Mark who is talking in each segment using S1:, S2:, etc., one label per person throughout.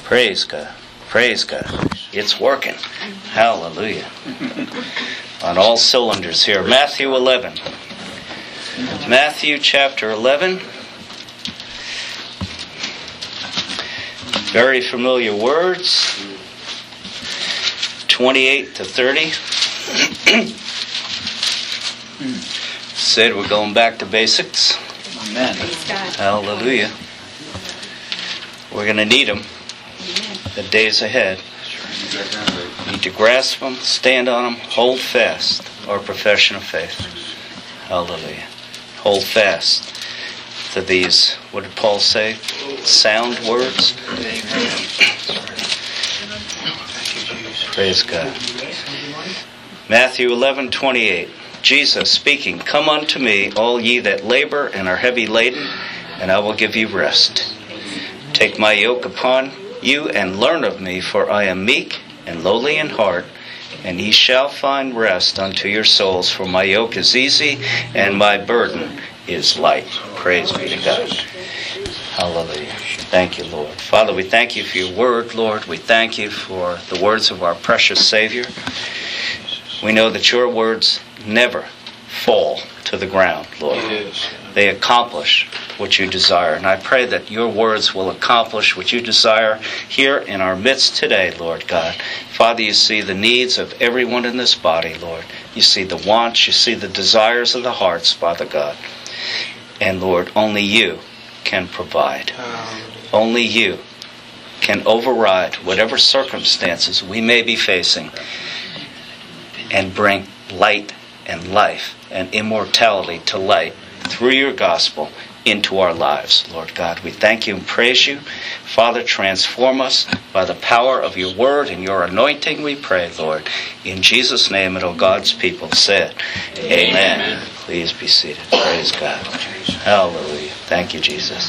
S1: Praise God. Praise God. It's working. Hallelujah. On all cylinders here. Matthew 11. Matthew chapter 11. Very familiar words. 28 to 30. Said we're going back to basics.
S2: Amen.
S1: Hallelujah. We're going to need them the days ahead. You need to grasp them, stand on them, hold fast our profession of faith. Hallelujah. Hold fast to these, what did Paul say? Sound words. Praise God. Matthew 11:28. Jesus speaking, "Come unto me, all ye that labor and are heavy laden, and I will give you rest. Take my yoke upon you and learn of me, for I am meek and lowly in heart, and ye shall find rest unto your souls, for my yoke is easy and my burden is light." Praise be to God. Hallelujah. Thank you, Lord. Father, we thank you for your word, Lord. We thank you for the words of our precious Savior. We know that your words never fall to the ground, Lord. They accomplish what you desire. And I pray that your words will accomplish what you desire here in our midst today, Lord God. Father, you see the needs of everyone in this body, Lord. You see the wants, you see the desires of the hearts, Father God. And Lord, only you can provide. Only you can override whatever circumstances we may be facing and bring light and life and immortality to light through your gospel into our lives, Lord God. We thank you and praise you. Father, transform us by the power of your word and your anointing, we pray, Lord. In Jesus' name, and all God's people said, Amen. Please be seated. Praise God. Hallelujah. Thank you, Jesus.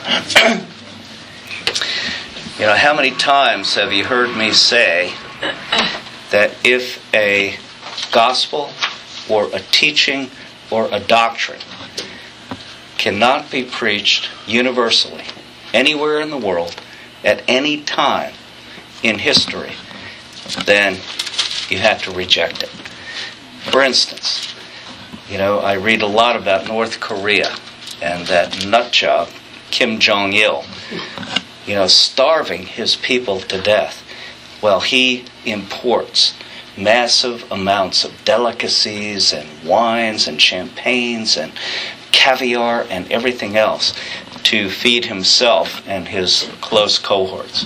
S1: You know, how many times have you heard me say that if a gospel or a teaching or a doctrine cannot be preached universally anywhere in the world at any time in history, then you have to reject it. For instance, you know, I read a lot about North Korea and that nutjob Kim Jong-il, you know, starving his people to death. Well, he imports massive amounts of delicacies and wines and champagnes and caviar and everything else to feed himself and his close cohorts.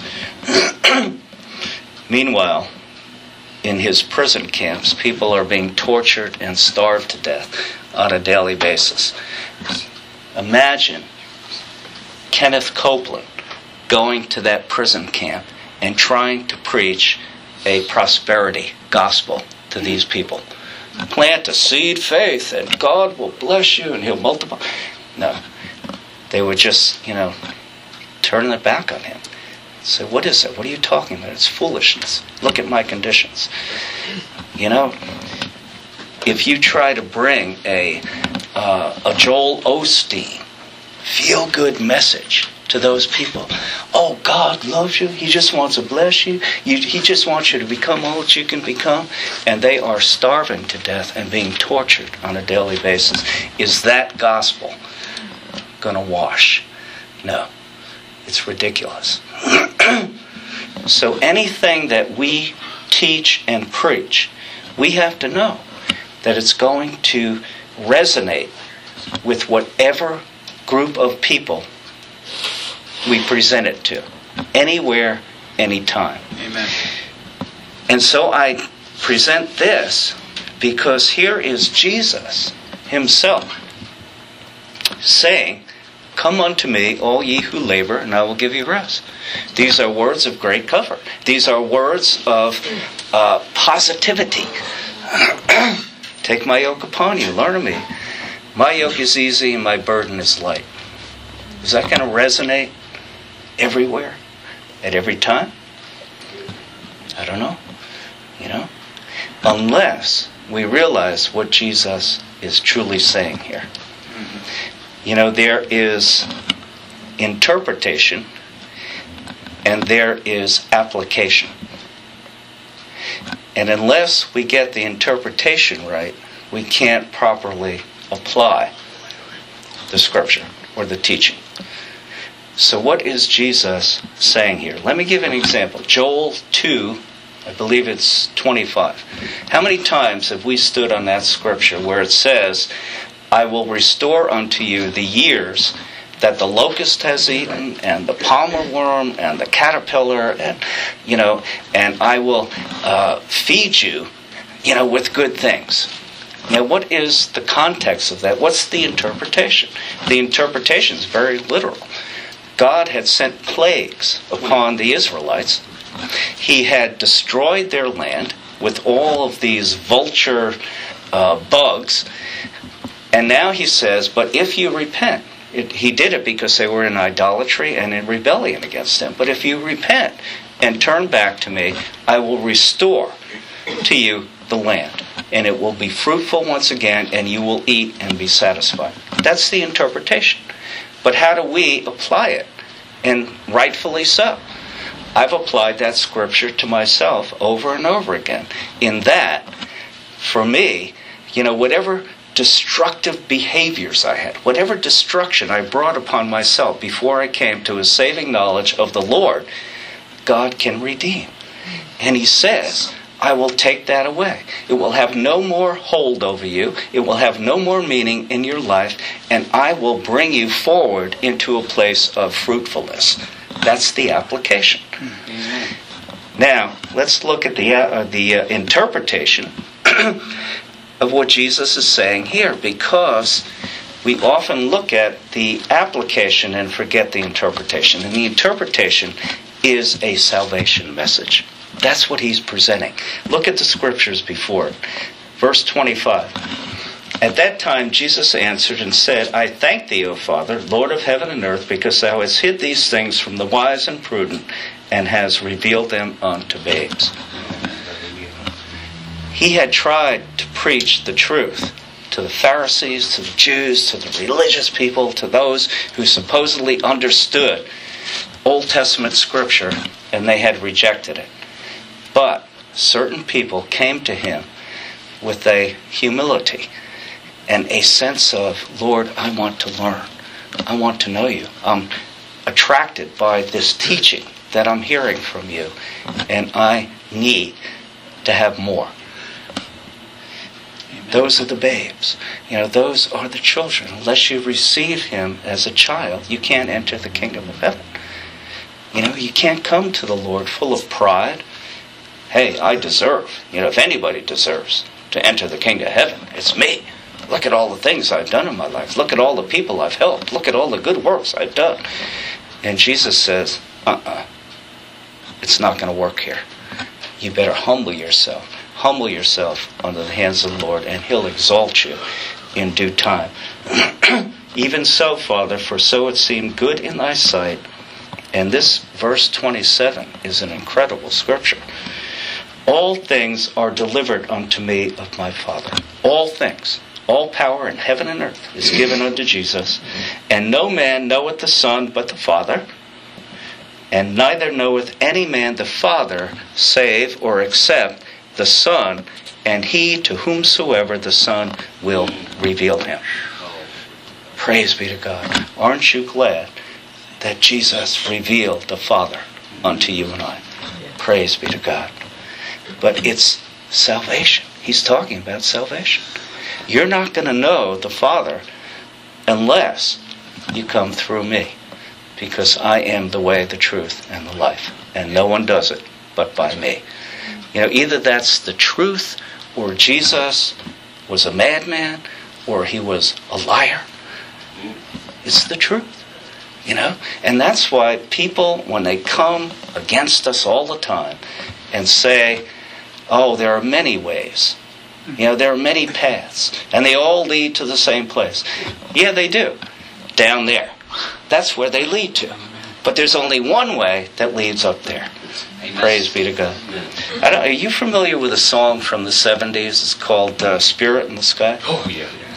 S1: Meanwhile, in his prison camps, people are being tortured and starved to death on a daily basis. Imagine Kenneth Copeland going to that prison camp and trying to preach a prosperity gospel to these people. Plant a seed faith and God will bless you and he'll multiply. No. They would just, you know, turn their back on him. Say, what is it? What are you talking about? It's foolishness. Look at my conditions. You know, if you try to bring a Joel Osteen feel-good message to those people, oh, God loves you. He just wants to bless you. He just wants you to become all that you can become. And they are starving to death and being tortured on a daily basis. Is that gospel going to wash? No. It's ridiculous. So anything that we teach and preach, we have to know that it's going to resonate with whatever group of people we present it to. Anywhere, anytime.
S2: Amen.
S1: And so I present this because here is Jesus himself saying, "Come unto me, all ye who labor, and I will give you rest." These are words of great comfort. These are words of positivity. Take my yoke upon you, learn of me. My yoke is easy and my burden is light. Is that going to resonate everywhere, at every time? I don't know. You know? Unless we realize what Jesus is truly saying here. You know, there is interpretation and there is application. And unless we get the interpretation right, we can't properly apply the Scripture or the teaching. So what is Jesus saying here? Let me give an example. Joel 2, I believe it's 25. How many times have we stood on that Scripture where it says, I will restore unto you the years that the locust has eaten, and the palmer worm, and the caterpillar, and I will feed you, with good things. What is the context of that? What's the interpretation? The interpretation is very literal. God had sent plagues upon the Israelites. He had destroyed their land with all of these vulture bugs. And now he says, but if you repent, he did it because they were in idolatry and in rebellion against him. But if you repent and turn back to me, I will restore to you the land. And it will be fruitful once again, and you will eat and be satisfied. That's the interpretation. But how do we apply it? And rightfully so. I've applied that Scripture to myself over and over again. In that, for me, whatever destructive behaviors I had, whatever destruction I brought upon myself before I came to a saving knowledge of the Lord, God can redeem. And he says, I will take that away. It will have no more hold over you. It will have no more meaning in your life. And I will bring you forward into a place of fruitfulness. That's the application. Amen. Now, let's look at the interpretation of what Jesus is saying here, because we often look at the application and forget the interpretation. And the interpretation is a salvation message. That's what he's presenting. Look at the Scriptures before it. Verse 25. At that time Jesus answered and said, I thank thee, O Father, Lord of heaven and earth, because thou hast hid these things from the wise and prudent, and hast revealed them unto babes. He had tried to preach the truth to the Pharisees, to the Jews, to the religious people, to those who supposedly understood Old Testament Scripture, and they had rejected it. But certain people came to him with a humility and a sense of, Lord, I want to learn. I want to know you. I'm attracted by this teaching that I'm hearing from you, and I need to have more. Those are the babes. Those are the children. Unless you receive him as a child, you can't enter the kingdom of heaven. You can't come to the Lord full of pride. Hey, I deserve. If anybody deserves to enter the kingdom of heaven, it's me. Look at all the things I've done in my life. Look at all the people I've helped. Look at all the good works I've done. And Jesus says, it's not going to work here. You better humble yourself. Humble yourself under the hands of the Lord, and he'll exalt you in due time. Even so, Father, for so it seemed good in thy sight. And this verse 27 is an incredible Scripture. All things are delivered unto me of my Father. All things. All power in heaven and earth is given unto Jesus. And no man knoweth the Son but the Father. And neither knoweth any man the Father save or except the Son, and he to whomsoever the Son will reveal him. Praise be to God. Aren't you glad that Jesus revealed the Father unto you and I? Praise be to God. But it's salvation. He's talking about salvation. You're not going to know the Father unless you come through me, because I am the way, the truth, and the life. And no one does it but by me. Either that's the truth, or Jesus was a madman, or he was a liar. It's the truth. And that's why people, when they come against us all the time and say, oh, there are many ways. There are many paths. And they all lead to the same place. Yeah, they do. Down there. That's where they lead to. But there's only one way that leads up there. Amen. Praise be to God. Are you familiar with a song from the 70s? It's called Spirit in the Sky.
S2: Oh, yeah.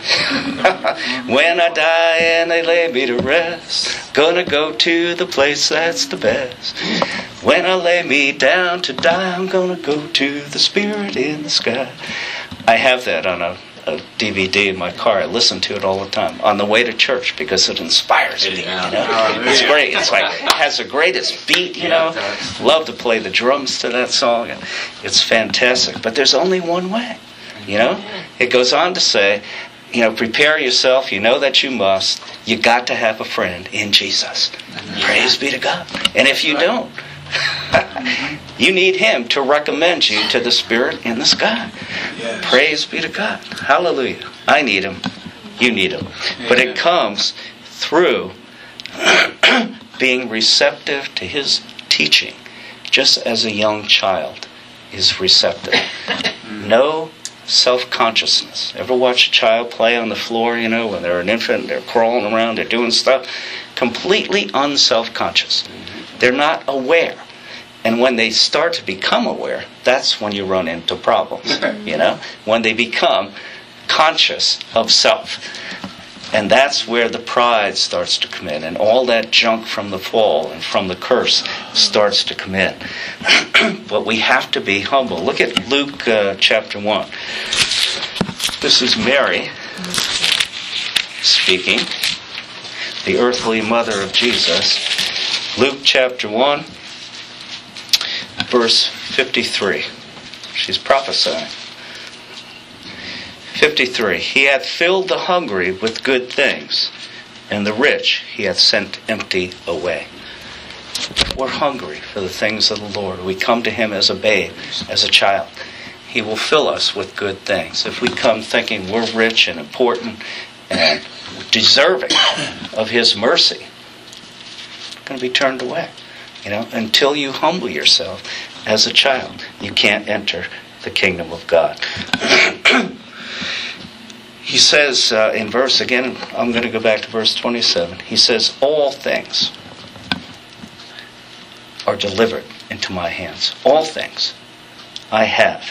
S1: When I die and they lay me to rest, gonna go to the place that's the best. When I lay me down to die, I'm gonna go to the Spirit in the sky. I have that on a DVD in my car. I listen to it all the time on the way to church because it inspires me. You know, it's great. It's like it has the greatest beat. You know, love to play the drums to that song. It's fantastic. But there's only one way. You know, it goes on to say, you know, prepare yourself. You know that you must. You got to have a friend in Jesus. Praise be to God. And if you don't, you need Him to recommend you to the Spirit in the sky. Yes. Praise be to God. Hallelujah. I need Him. You need Him. But it comes through being receptive to His teaching, just as a young child is receptive. No self-consciousness. Ever watch a child play on the floor, you know, when they're an infant, they're crawling around, they're doing stuff? Completely unself-conscious. They're not aware. And when they start to become aware, that's when you run into problems, you know? When they become conscious of self. And that's where the pride starts to come in. And all that junk from the fall and from the curse starts to come in. But we have to be humble. Look at Luke chapter 1. This is Mary speaking, the earthly mother of Jesus. Luke chapter 1, verse 53. She's prophesying. 53. He hath filled the hungry with good things, and the rich He hath sent empty away. We're hungry for the things of the Lord. We come to Him as a babe, as a child. He will fill us with good things. If we come thinking we're rich and important and deserving of His mercy, going to be turned away. You know, until you humble yourself as a child, you can't enter the kingdom of God. He says in verse, again, I'm going to go back to verse 27. He says, all things are delivered into my hands. All things I have.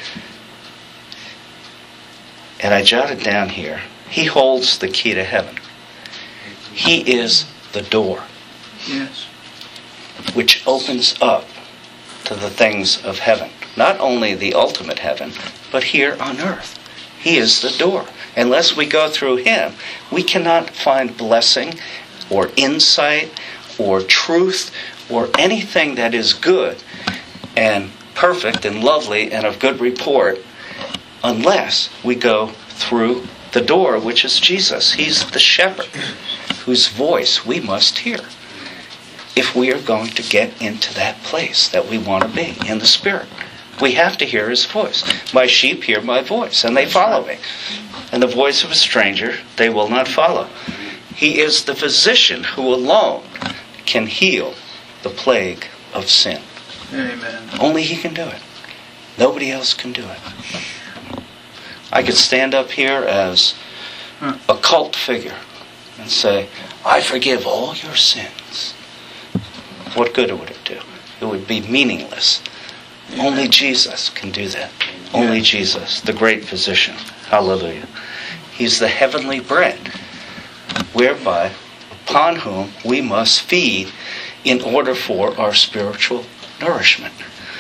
S1: And I jotted down here, He holds the key to heaven. He is the door.
S2: Yes.
S1: Which opens up to the things of heaven. Not only the ultimate heaven, but here on earth. He is the door. Unless we go through Him, we cannot find blessing or insight or truth or anything that is good and perfect and lovely and of good report unless we go through the door, which is Jesus. He's the shepherd whose voice we must hear if we are going to get into that place that we want to be in the Spirit. We have to hear His voice. My sheep hear my voice, and they follow me. And the voice of a stranger they will not follow. He is the physician who alone can heal the plague of sin.
S2: Amen.
S1: Only He can do it. Nobody else can do it. I could stand up here as a cult figure and say, I forgive all your sins. What good would it do? It would be meaningless. Only Jesus can do that. Only Jesus, the great physician. Hallelujah. He's the heavenly bread, whereby, upon whom we must feed in order for our spiritual nourishment.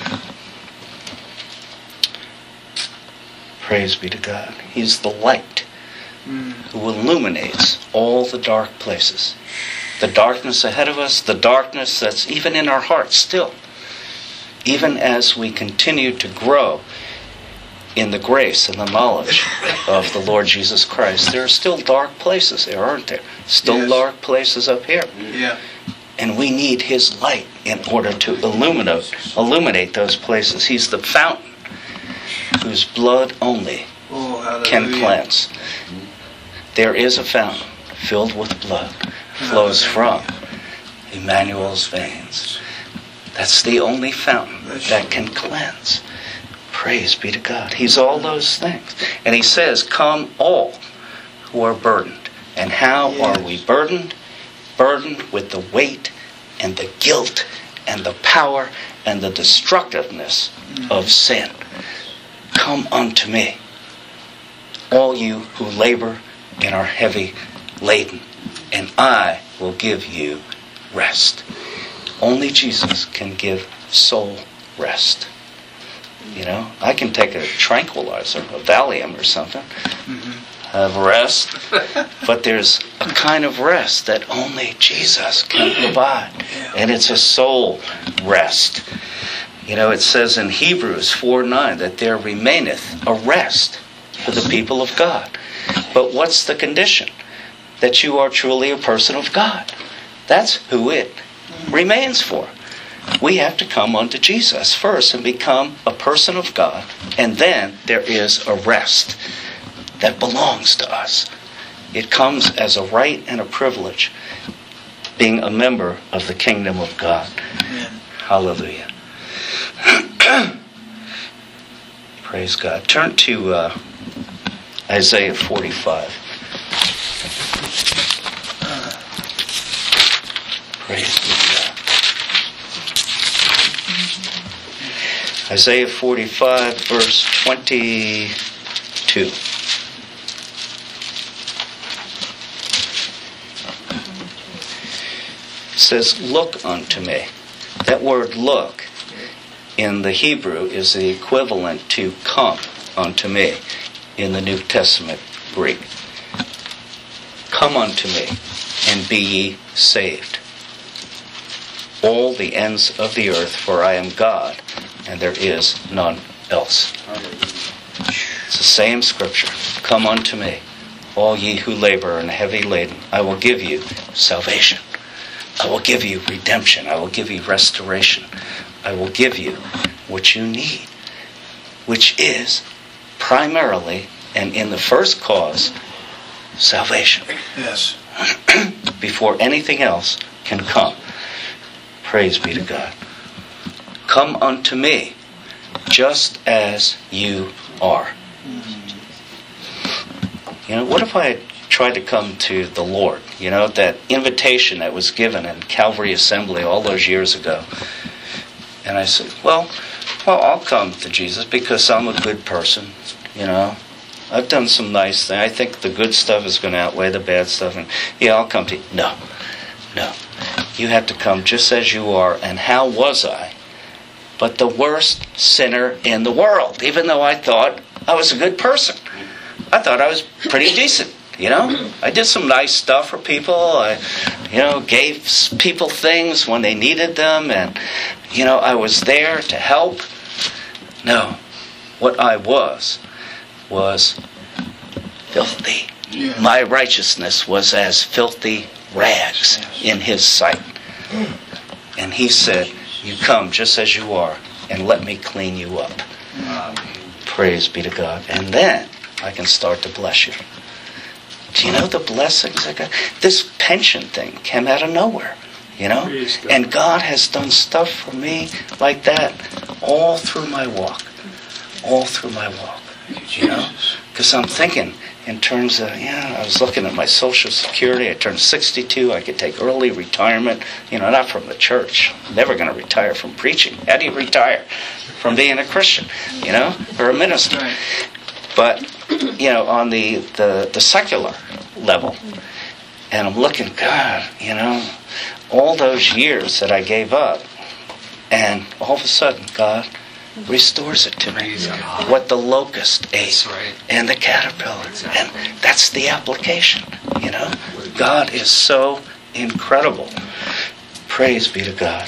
S1: Praise be to God. He's the light who illuminates all the dark places. The darkness ahead of us, the darkness that's even in our hearts still. Even as we continue to grow in the grace and the knowledge of the Lord Jesus Christ, there are still dark places there, aren't there? Still dark places up here.
S2: Yeah.
S1: And we need His light in order to illuminate those places. He's the fountain whose blood only can cleanse. There is a fountain filled with blood, flows from Emmanuel's veins. That's the only fountain that can cleanse. Praise be to God. He's all those things. And He says, come all who are burdened. And how are we burdened? Burdened with the weight and the guilt and the power and the destructiveness of sin. Come unto me. all you who labor and are heavy laden, and I will give you rest. Only Jesus can give soul rest. You know, I can take a tranquilizer, a Valium or something, have rest, but there's a kind of rest that only Jesus can provide, and it's a soul rest. You know, it says in Hebrews 4:9 that there remaineth a rest for the people of God. But what's the condition? That you are truly a person of God. That's who it remains for. We have to come unto Jesus first and become a person of God, and then there is a rest that belongs to us. It comes as a right and a privilege, being a member of the kingdom of God.
S2: Amen.
S1: Hallelujah. Praise God. Turn to Isaiah 45. Praise God. Isaiah 45, verse 22. It says, look unto me. That word look in the Hebrew is the equivalent to come unto me in the New Testament Greek. Come unto me and be ye saved, all the ends of the earth, for I am God, and there is none else. It's the same scripture. Come unto me, all ye who labor and are heavy laden. I will give you salvation. I will give you redemption. I will give you restoration. I will give you what you need, which is primarily, and in the first cause, salvation.
S2: Yes.
S1: Before anything else can come. Praise be to God. Come unto me, just as you are. You know, what if I tried to come to the Lord? You know, that invitation that was given in Calvary Assembly all those years ago. And I said, well, I'll come to Jesus because I'm a good person, you know. I've done some nice things. I think the good stuff is going to outweigh the bad stuff. And yeah, I'll come to you. No. You have to come just as you are. And how was I? But the worst sinner in the world, even though I thought I was a good person. I thought I was pretty decent, you know. I did some nice stuff for people. I, gave people things when they needed them. And, I was there to help. No. What I was filthy.
S2: Yeah.
S1: My righteousness was as filthy rags in His sight. And He said, you come just as you are and let me clean you up. Praise be to God. And then I can start to bless you. Do you know the blessings I got? This pension thing came out of nowhere, you know? And God has done stuff for me like that all through my walk. All through my walk, you know? Because I'm thinking in terms of, I was looking at my Social Security. I turned 62. I could take early retirement, not from the church. I'm never going to retire from preaching. How do you retire? From being a Christian, or a minister.
S2: Right.
S1: But, on the secular level, and I'm looking, God, all those years that I gave up, and all of a sudden, God restores it to me. What the locust ate and the caterpillar. And that's the application, God is so incredible. Praise be to God.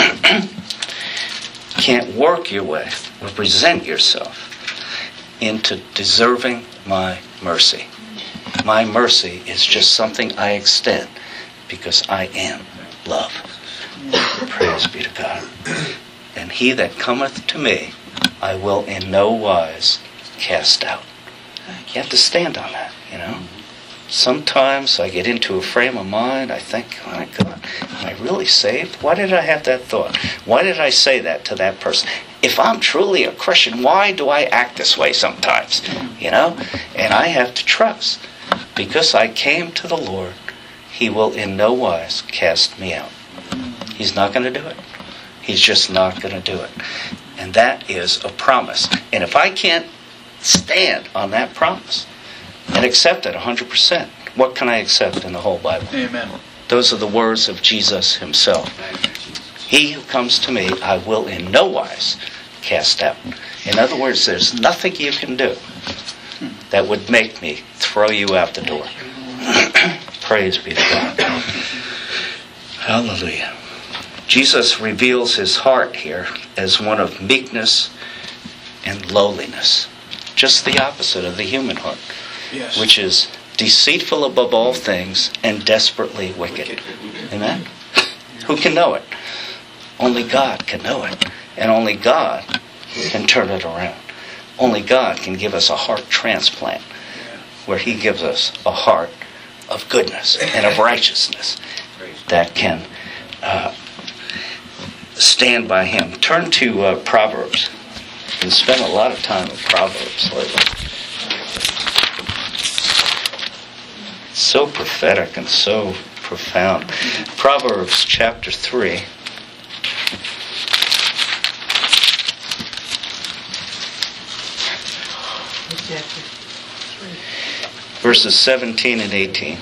S1: Can't work your way or present yourself into deserving my mercy. My mercy is just something I extend because I am love. Praise be to God. And he that cometh to me, I will in no wise cast out. You have to stand on that, Sometimes I get into a frame of mind, I think, oh my God, am I really saved? Why did I have that thought? Why did I say that to that person? If I'm truly a Christian, why do I act this way sometimes? And I have to trust. Because I came to the Lord, He will in no wise cast me out. He's not going to do it. He's just not going to do it. And that is a promise. And if I can't stand on that promise, and accept it 100%. What can I accept in the whole Bible?
S2: Amen.
S1: Those are the words of Jesus himself. He who comes to me, I will in no wise cast out. In other words, there's nothing you can do that would make me throw you out the door. Praise be to God. Hallelujah. Jesus reveals his heart here as one of meekness and lowliness. Just the opposite of the human heart,
S2: Yes.
S1: which is deceitful above all things and desperately wicked. Amen? Who can know it? Only God can know it. And only God can turn it around. Only God can give us a heart transplant where he gives us a heart of goodness and of righteousness that can stand by him. Turn to Proverbs. And spend a lot of time in Proverbs lately. So prophetic and so profound. Proverbs chapter 3. Verses 17 and 18.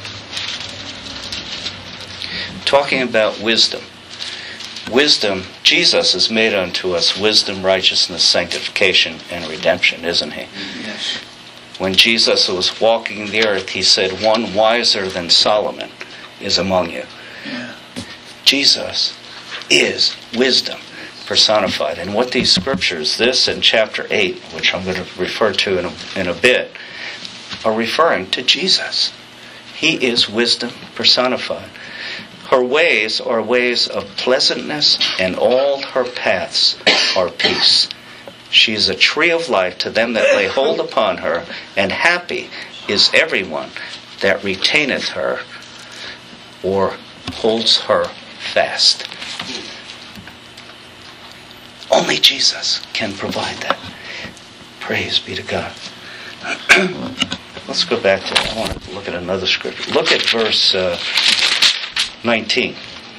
S1: Talking about wisdom. Wisdom, Jesus has made unto us wisdom, righteousness, sanctification, and redemption, isn't he?
S2: Yes.
S1: When Jesus was walking the earth, he said, one wiser than Solomon is among you.
S2: Yeah.
S1: Jesus is wisdom personified. And what these scriptures, this and chapter 8, which I'm going to refer to in a bit, are referring to Jesus. He is wisdom personified. Her ways are ways of pleasantness, and all her paths are peace. She is a tree of life to them that lay hold upon her, and happy is everyone that retaineth her or holds her fast. Only Jesus can provide that. Praise be to God. Let's go back to it. I want to look at another scripture. Look at verse 19.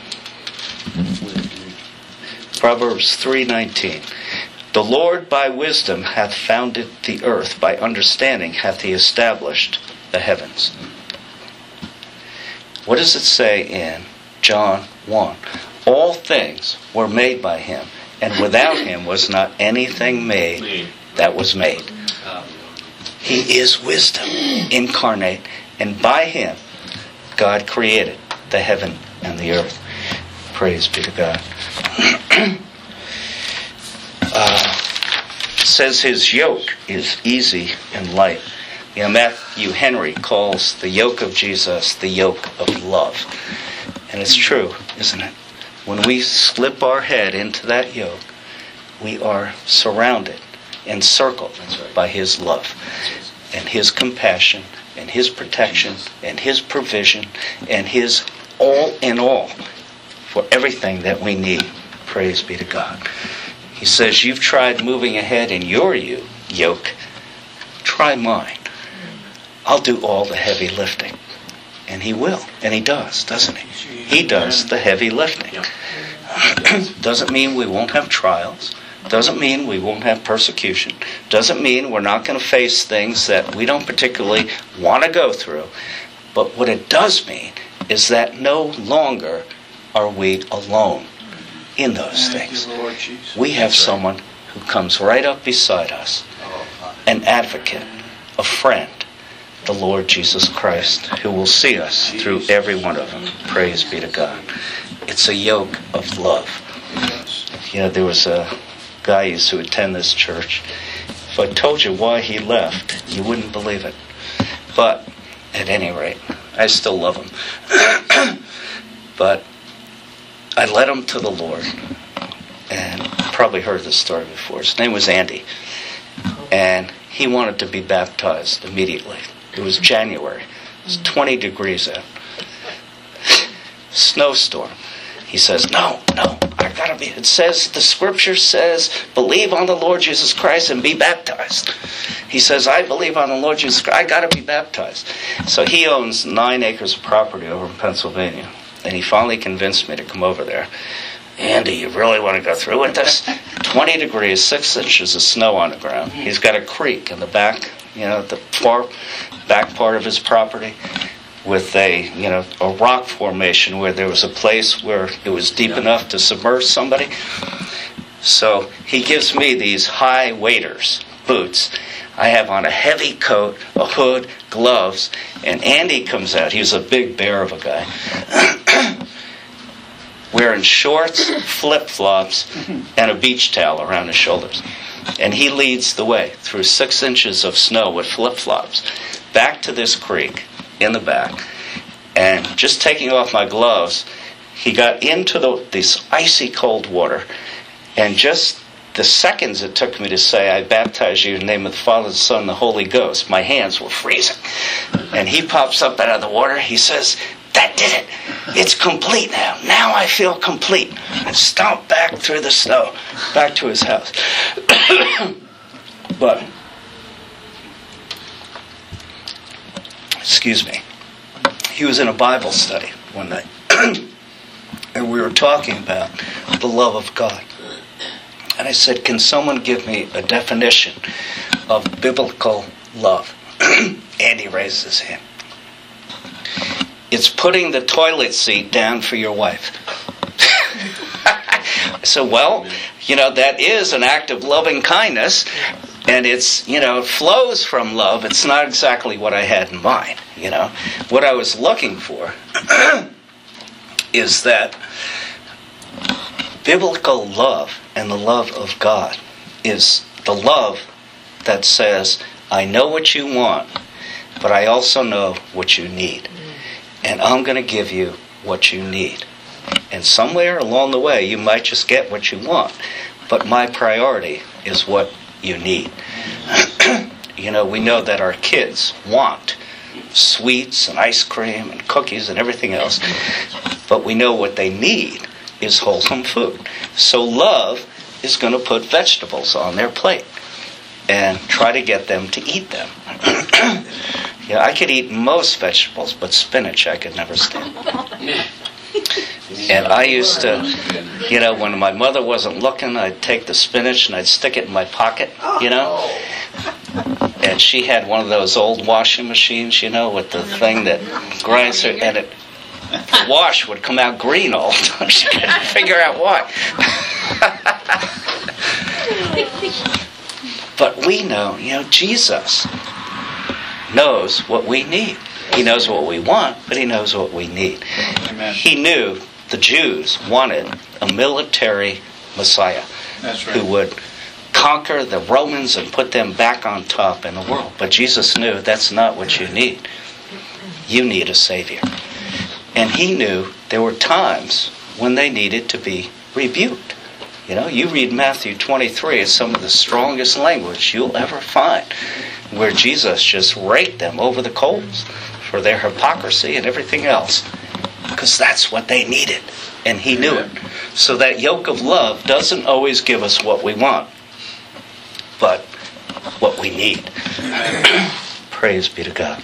S1: Proverbs 3:19. The Lord by wisdom hath founded the earth, by understanding hath he established the heavens. What does it say in John 1? All things were made by him, and without him was not anything made that was made. He is wisdom incarnate, and by him God created the heaven and the earth. Praise be to God. It says his yoke is easy and light. You know, Matthew Henry calls the yoke of Jesus the yoke of love. And it's true, isn't it? When we slip our head into that yoke, we are surrounded, encircled by his love and his compassion and his protection and his provision and his all in all for everything that we need. Praise be to God. He says, you've tried moving ahead in your yoke. Try mine. I'll do all the heavy lifting. And he will. And he does, doesn't he? He does the heavy lifting. Doesn't mean we won't have trials. Doesn't mean we won't have persecution. Doesn't mean we're not going to face things that we don't particularly want to go through. But what it does mean is that no longer are we alone in those things. We have someone who comes right up beside us, an advocate, a friend, the Lord Jesus Christ, who will see us through every one of them. Praise be to God. It's a yoke of love. You know, there was a guy who used to attend this church. If I told you why he left, you wouldn't believe it. But at any rate, I still love him. But I led him to the Lord. And you probably heard this story before. His name was Andy. And he wanted to be baptized immediately. It was January. It was 20 degrees out. Snowstorm. He says, no, I gotta be. It says, the scripture says, believe on the Lord Jesus Christ and be baptized. He says, I believe on the Lord Jesus Christ. I gotta be baptized. So he owns 9 acres of property over in Pennsylvania. And he finally convinced me to come over there. Andy, you really want to go through with this? 20 degrees, 6 inches of snow on the ground. He's got a creek in the back, the far back part of his property, with a rock formation where there was a place where it was deep enough to submerge somebody. So he gives me these high waders, boots. I have on a heavy coat, a hood, gloves, and Andy comes out. He's a big bear of a guy. Wearing shorts, flip-flops, and a beach towel around his shoulders. And he leads the way through 6 inches of snow with flip-flops back to this creek in the back. And just taking off my gloves, he got into this icy cold water. And just the seconds it took me to say, I baptize you in the name of the Father, the Son, and the Holy Ghost, my hands were freezing. And he pops up out of the water. He says, that did it. It's complete now. Now I feel complete. And stomped back through the snow, back to his house. But, excuse me, he was in a Bible study one night. And we were talking about the love of God. And I said, can someone give me a definition of biblical love? Andy raised his hand. It's putting the toilet seat down for your wife. So, well, that is an act of loving kindness, and it's, it flows from love. It's not exactly what I had in mind, What I was looking for is that biblical love and the love of God is the love that says, I know what you want, but I also know what you need. And I'm going to give you what you need. And somewhere along the way, you might just get what you want. But my priority is what you need. We know that our kids want sweets and ice cream and cookies and everything else. But we know what they need is wholesome food. So love is going to put vegetables on their plate and try to get them to eat them. I could eat most vegetables, but spinach I could never stand. And I used to, when my mother wasn't looking, I'd take the spinach and I'd stick it in my pocket, And she had one of those old washing machines, with the thing that grinds her, and the wash would come out green all the time. She couldn't figure out why. But we know, Jesus knows what we need. He knows what we want, but he knows what we need. Amen. He knew the Jews wanted a military Messiah.
S2: That's right.
S1: Who would conquer the Romans and put them back on top in the world. But Jesus knew that's not what you need. You need a Savior. And he knew there were times when they needed to be rebuked. You read Matthew 23, it's some of the strongest language you'll ever find, where Jesus just raked them over the coals for their hypocrisy and everything else. Because that's what they needed. And he knew it. So that yoke of love doesn't always give us what we want, but what we need. Praise be to God.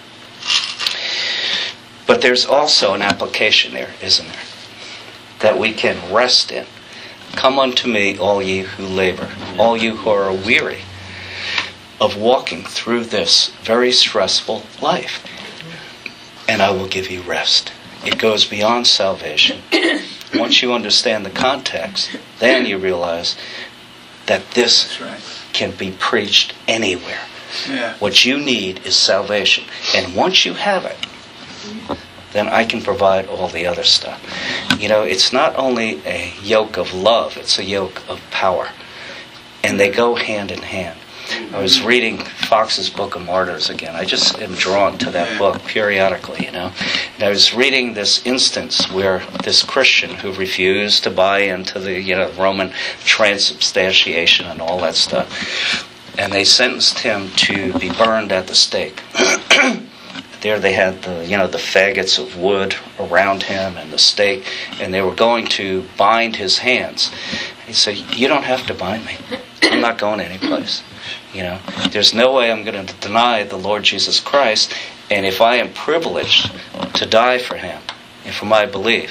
S1: But there's also an application there, isn't there? That we can rest in. Come unto me, all ye who labor, all you who are weary of walking through this very stressful life, and I will give you rest. It goes beyond salvation. Once you understand the context, then you realize that this can be preached anywhere.
S2: Yeah.
S1: What you need is salvation. And once you have it, then I can provide all the other stuff. It's not only a yoke of love, it's a yoke of power. And they go hand in hand. I was reading Fox's Book of Martyrs again. I just am drawn to that book periodically, And I was reading this instance where this Christian who refused to buy into the, Roman transubstantiation and all that stuff, and they sentenced him to be burned at the stake. There they had the faggots of wood around him and the stake, and they were going to bind his hands. He said, you don't have to bind me. I'm not going anyplace. There's no way I'm going to deny the Lord Jesus Christ, and if I am privileged to die for him and for my belief,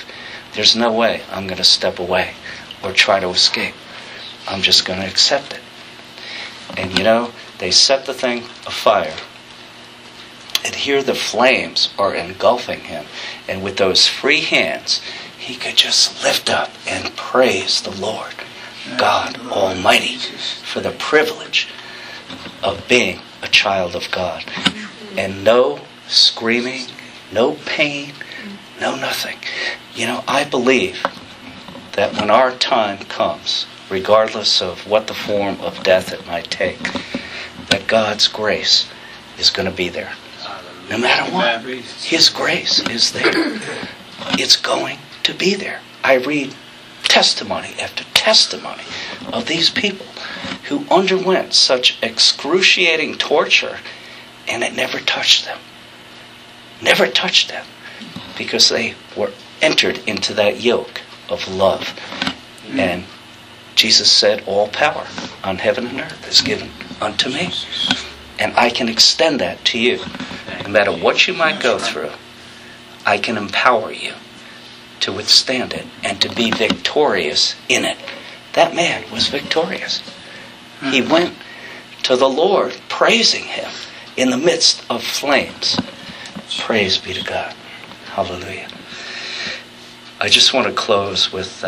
S1: There's no way I'm going to step away or try to escape. I'm just going to accept it. And they set the thing afire. And here the flames are engulfing him. And with those free hands, he could just lift up and praise the Lord, God Almighty, for the privilege of being a child of God. And no screaming, no pain, no nothing. I believe that when our time comes, regardless of what the form of death it might take, that God's grace is going to be there. No matter what, His grace is there. It's going to be there. I read testimony after testimony of these people who underwent such excruciating torture, and it never touched them. Never touched them, because they were entered into that yoke of love. And Jesus said, all power on heaven and earth is given unto me. And I can extend that to you. No matter what you might go through, I can empower you to withstand it and to be victorious in it. That man was victorious. He went to the Lord praising Him in the midst of flames. Praise be to God. Hallelujah. I just want to close with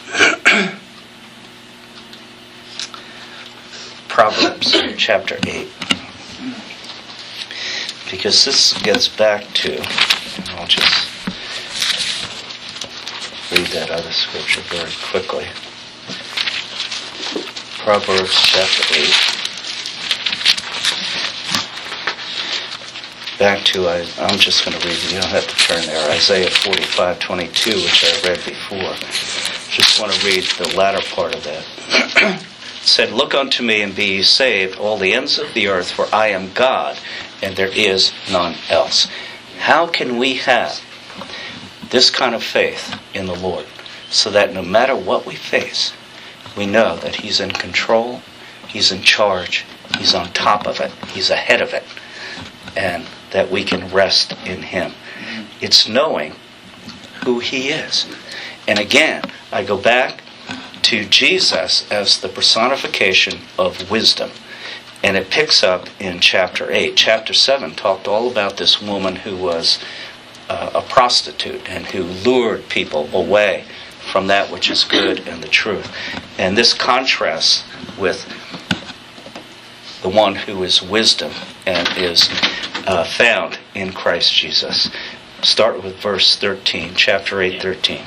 S1: Proverbs chapter 8. Because this gets back to, I'll just read that other scripture very quickly. Proverbs chapter 8. Back to, I'm just going to read, you don't have to turn there, Isaiah 45:22, which I read before. Just want to read the latter part of that. It said, look unto me and be ye saved, all the ends of the earth, for I am God, and there is none else. How can we have this kind of faith in the Lord, so that no matter what we face, we know that He's in control, He's in charge, He's on top of it, He's ahead of it, and that we can rest in Him. It's knowing who He is. And again, I go back to Jesus as the personification of wisdom. And it picks up in chapter 8. Chapter 7 talked all about this woman who was a prostitute and who lured people away from that which is good and the truth. And this contrasts with the one who is wisdom and is found in Christ Jesus. Start with verse 13, chapter 8:13.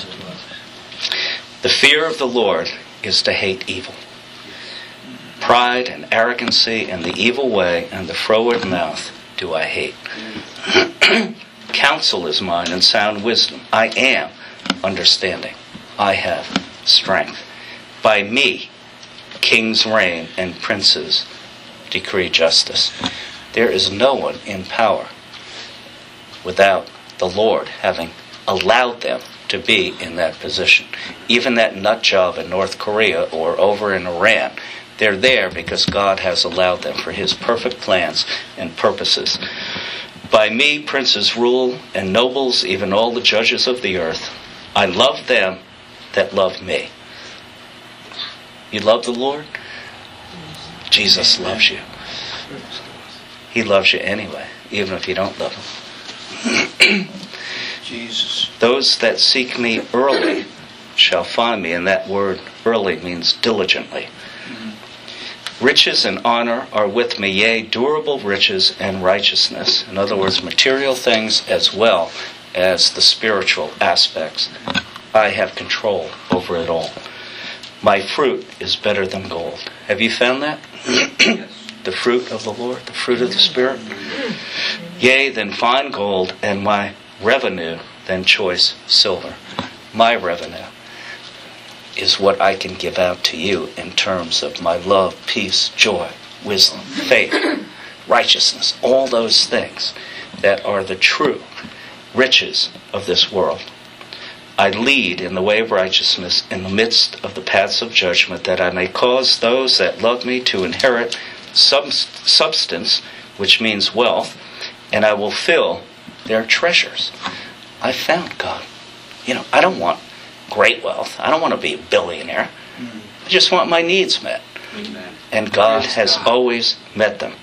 S1: The fear of the Lord is to hate evil. Pride and arrogancy and the evil way and the froward mouth do I hate. Counsel is mine and sound wisdom. I am understanding. I have strength. By me kings reign and princes decree justice. There is no one in power without the Lord having allowed them to be in that position. Even that nut job in North Korea or over in Iran, they're there because God has allowed them for His perfect plans and purposes. By me princes rule and nobles, even all the judges of the earth. I love them that love me. You love the Lord? Jesus loves you. He loves you anyway, even if you don't love Him.
S2: Jesus.
S1: Those that seek me early shall find me, and that word early means diligently. Riches and honor are with me, yea, durable riches and righteousness. In other words, material things as well as the spiritual aspects. I have control over it all. My fruit is better than gold. Have you found that? The fruit of the Lord, the fruit of the Spirit. Yea, than fine gold, and my revenue than choice silver. My revenue is what I can give out to you in terms of my love, peace, joy, wisdom, faith, righteousness, all those things that are the true riches of this world. I lead in the way of righteousness in the midst of the paths of judgment, that I may cause those that love me to inherit substance, which means wealth, and I will fill their treasures. I found God. I don't want great wealth. I don't want to be a billionaire. I just want my needs met.
S2: Amen.
S1: And God has always met them.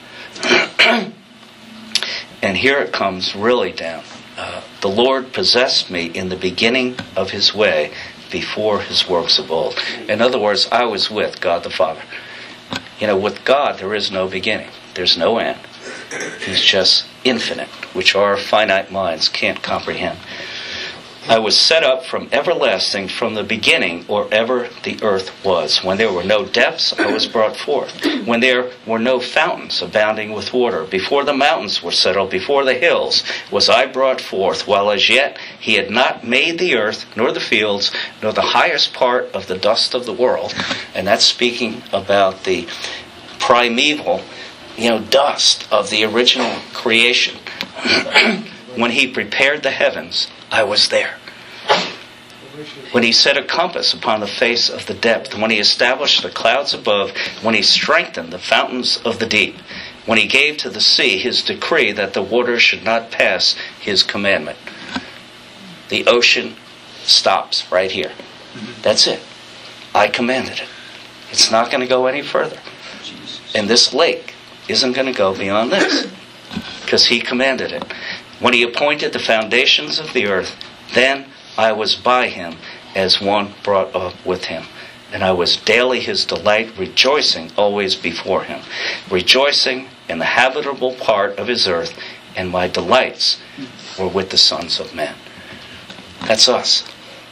S1: And here it comes really down. The Lord possessed me in the beginning of his way before his works of old. In other words, I was with God the Father. With God there is no beginning. There's no end. He's just infinite, which our finite minds can't comprehend. I was set up from everlasting, from the beginning, or ever the earth was. When there were no depths, I was brought forth. When there were no fountains abounding with water, before the mountains were settled, before the hills, was I brought forth, while as yet he had not made the earth, nor the fields, nor the highest part of the dust of the world. And that's speaking about the primeval, dust of the original creation. When he prepared the heavens, I was there. When he set a compass upon the face of the depth, when he established the clouds above, when he strengthened the fountains of the deep, when he gave to the sea his decree that the waters should not pass his commandment. The ocean stops right here. That's it. I commanded it. It's not going to go any further. And this lake isn't going to go beyond this, because he commanded it. When he appointed the foundations of the earth, then I was by him as one brought up with him. And I was daily his delight, rejoicing always before him. Rejoicing in the habitable part of his earth, and my delights were with the sons of men. That's us.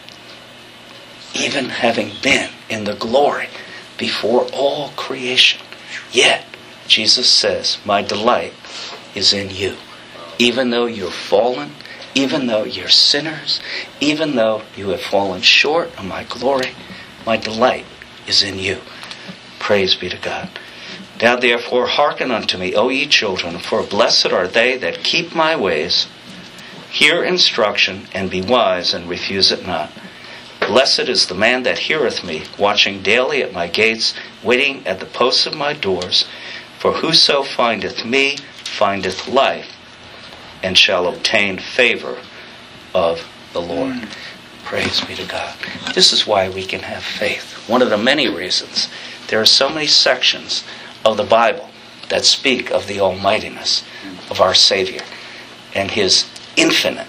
S1: Even having been in the glory before all creation, yet Jesus says, my delight is in you. Even though you're fallen, even though you're sinners, even though you have fallen short of my glory, my delight is in you. Praise be to God. Now therefore hearken unto me, O ye children, for blessed are they that keep my ways. Hear instruction, and be wise, and refuse it not. Blessed is the man that heareth me, watching daily at my gates, waiting at the posts of my doors. For whoso findeth me findeth life, and shall obtain favor of the Lord. Praise be to God. This is why we can have faith. One of the many reasons. There are so many sections of the Bible that speak of the almightiness of our Savior and his infinite,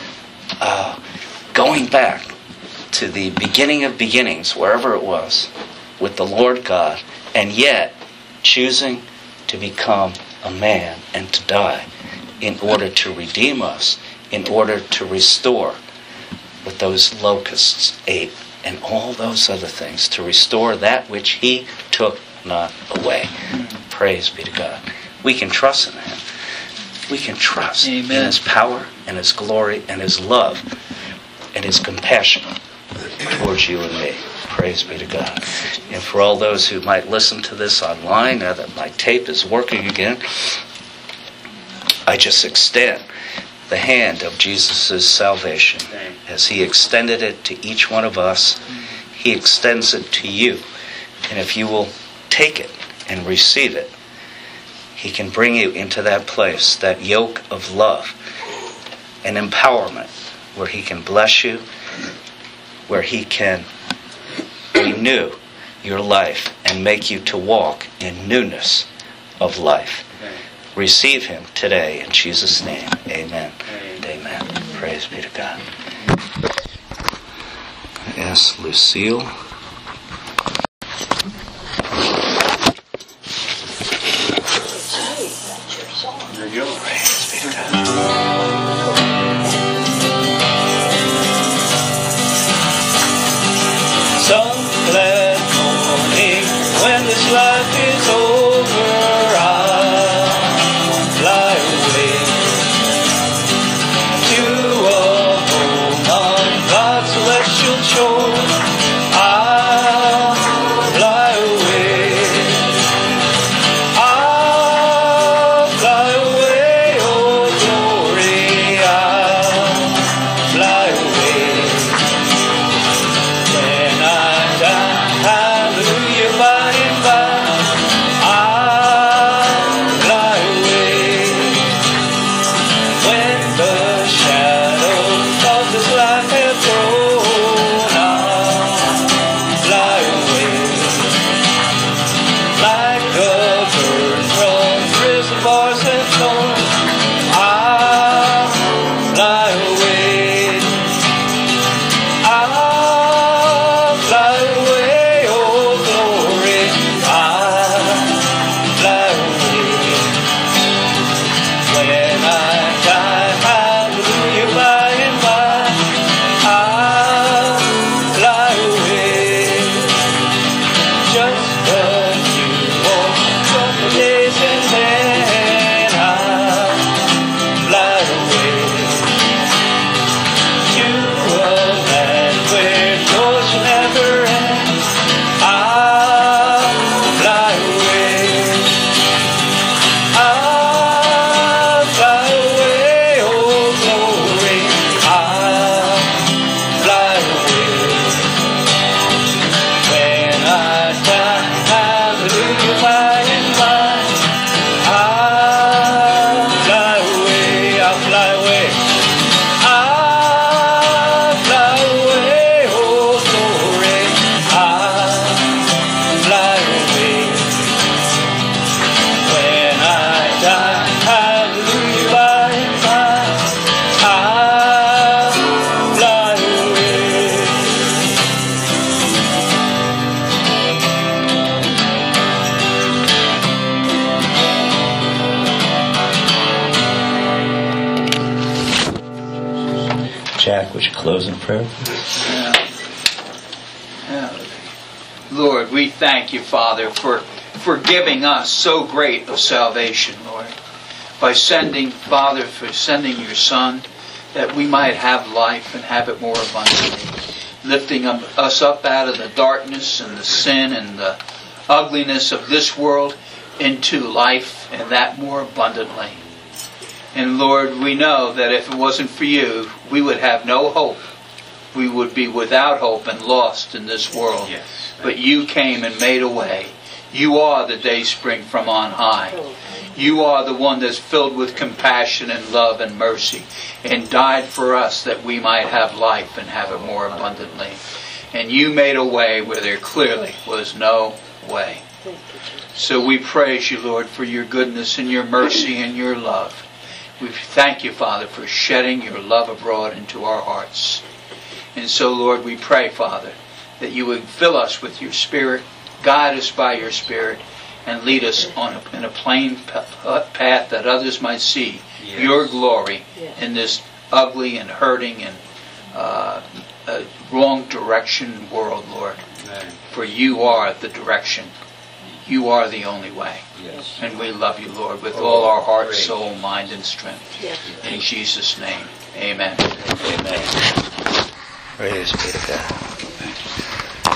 S1: going back to the beginning of beginnings, wherever it was, with the Lord God, and yet choosing to become a man and to die in order to redeem us, in order to restore what those locusts ate and all those other things, to restore that which he took not away. Praise be to God. We can trust in him. We can trust in his power and his glory and his love and his compassion towards you and me. Praise be to God. And for all those who might listen to this online, now that my tape is working again, I just extend the hand of Jesus' salvation. As he extended it to each one of us, he extends it to you. And if you will take it and receive it, he can bring you into that place, that yoke of love and empowerment, where he can bless you, where he can renew your life and make you to walk in newness of life. Receive him today in Jesus' name. Amen. Amen. Praise be to God. Yes, Lucille.
S2: There you go.
S1: Praise be to God.
S3: Some glad morning when this life is over, I'll fly away to a home on God's celestial shore. I'll fly away. I'll fly away, oh glory. I'll fly away. When I die, hallelujah, by and by, I'll fly away. When the shadows of this life have grown,
S1: Close in prayer.
S4: Lord, we thank you, Father, for giving us so great of salvation, Lord. By sending your Son, that we might have life and have it more abundantly. Lifting us up out of the darkness and the sin and the ugliness of this world into life, and that more abundantly. And Lord, we know that if it wasn't for you, we would have no hope. We would be without hope and lost in this world.
S2: Yes.
S4: But you came and made a way. You are the day spring from on high. You are the one that's filled with compassion and love and mercy, and died for us that we might have life and have it more abundantly. And you made a way where there clearly was no way. So we praise you, Lord, for your goodness and your mercy and your love. We thank you, Father, for shedding your love abroad into our hearts. And so, Lord, we pray, Father, that you would fill us with your Spirit, guide us by your Spirit, and lead us in a plain path that others might see your glory in this ugly and hurting and wrong direction world, Lord.
S2: Amen.
S4: For you are the direction. You are the only way.
S2: Yes.
S4: And we love you, Lord, with all our heart,
S2: great.
S4: soul, mind, and strength.
S5: Yes.
S4: In Jesus' name, amen.
S1: Amen. Praise be to God.